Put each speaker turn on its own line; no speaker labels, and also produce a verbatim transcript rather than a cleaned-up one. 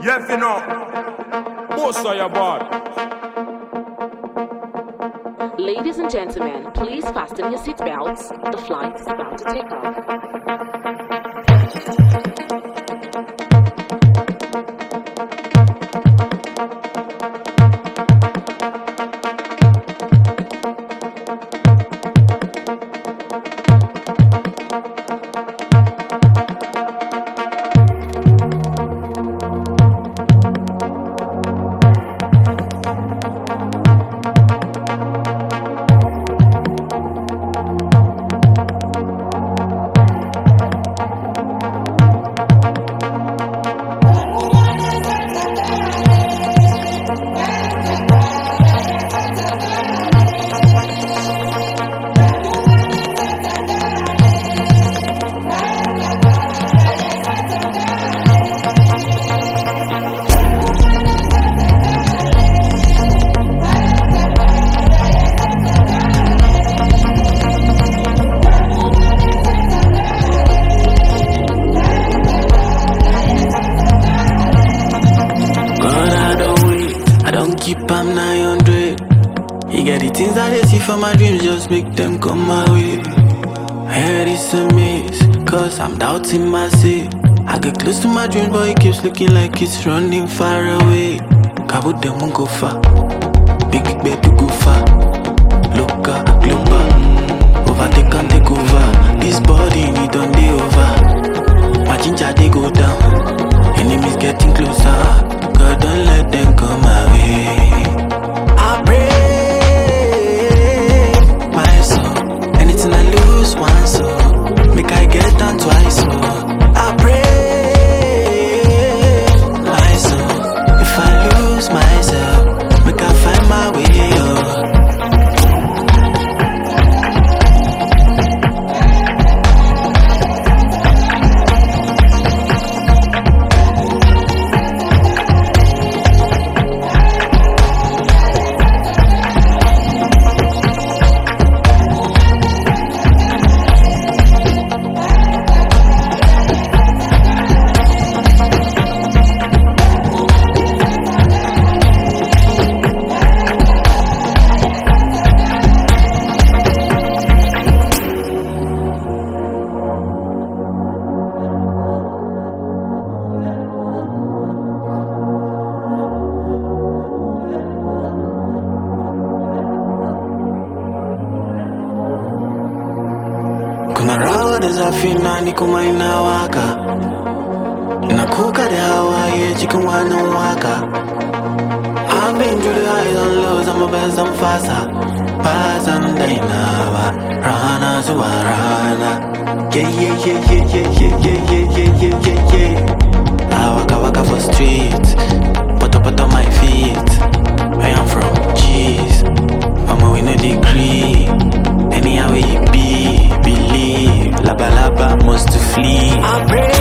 Yeah, you know. Most of your bad.
Ladies and gentlemen, please fasten your seatbelts. The flight is about to take off.
Keep am nine hundred. You get the things that I see for my dreams, just make them come my way. I heard it's a miss, cause I'm doubting myself. I get close to my dreams, but it keeps looking like it's running far away. Cabo them won't go far. Big big bed to go far. Local, global. Overtake and take over. This body need on the over. My ginger they go down. Enemies getting closer. God don't let them come my way. I pray my soul. Anything I lose one soul, make I get down twice so. I pray my soul. If I lose myself, make I find my way up. Kuna rawa da zafi na ni kuma ina waka. Ina kuka da hawaye cikin wannan waka. I've been through the highs and lows, I'm a best I'm faster. Bazan daina ba, rana zuwa rana. Yeah, yeah, yeah, yeah, yeah, yeah, yeah, yeah, yeah, yeah, yeah. I waka waka for streets, put up on my feet. Where I'm from, jeez, I'ma win a degree. Anyhow it be, believe, laba laba must to flee. I pray